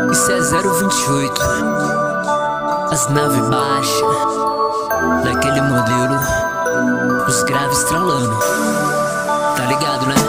Isso é 028. As naves baixas, daquele modelo, os graves estralando. Tá ligado, né?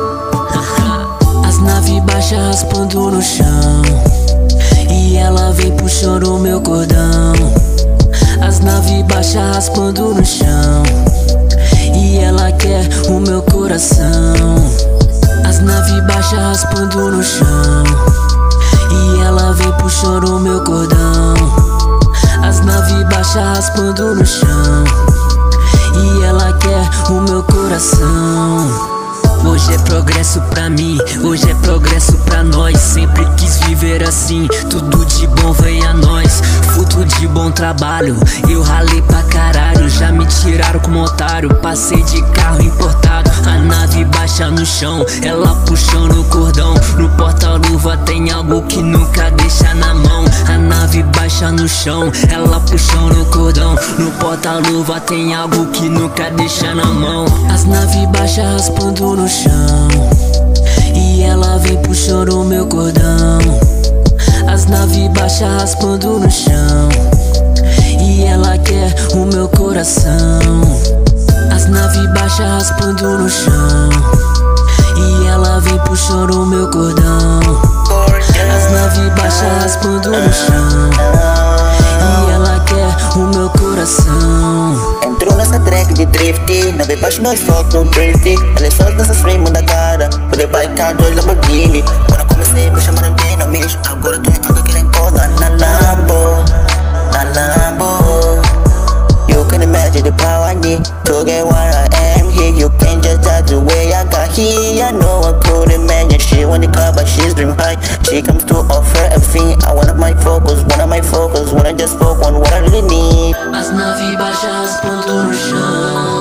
As naves baixas raspando no chão, e ela vem puxando o meu cordão. As naves baixas raspando no chão, e ela quer o meu coração. As naves baixas raspando no chão, e ela vem puxando o meu cordão. As naves baixas raspando no chão, e ela quer o meu coração. Hoje é progresso pra mim, hoje é progresso pra nós. Sempre quis viver assim, tudo de bom vem a nós. Fruto de bom trabalho, eu ralei pra caralho. Já me tiraram como otário, passei de carro importado. A nave baixa no chão, ela puxando o cordão. No porta-luva tem algo que nunca deixa na mão. A nave baixa no chão, ela puxando o cordão. No porta-luva tem algo que nunca deixa na mão. As naves baixas raspando no chão, e ela vem puxando o meu cordão. As naves baixas raspando no chão, e ela quer o meu coração. As naves baixas raspando no chão, e ela vem puxando o meu cordão. As naves baixas raspando no chão, e ela quer o meu coração. Entrou nessa track de drift, nave baixo nós foco no drift. Ela só dança frame da cara, poder baicar dois Lamborghini. Quando eu comecei me chamaram de nomes, agora tô em água que nem cola na Lambo, na Lambo. You can imagine the power I need to get what I am here. You can't just judge the way I got here. I know I could imagine she want the car but she's dream high. She comes to offer everything. I want my focus, when I just spoke on what I really need. As naves baixas raspando no chão,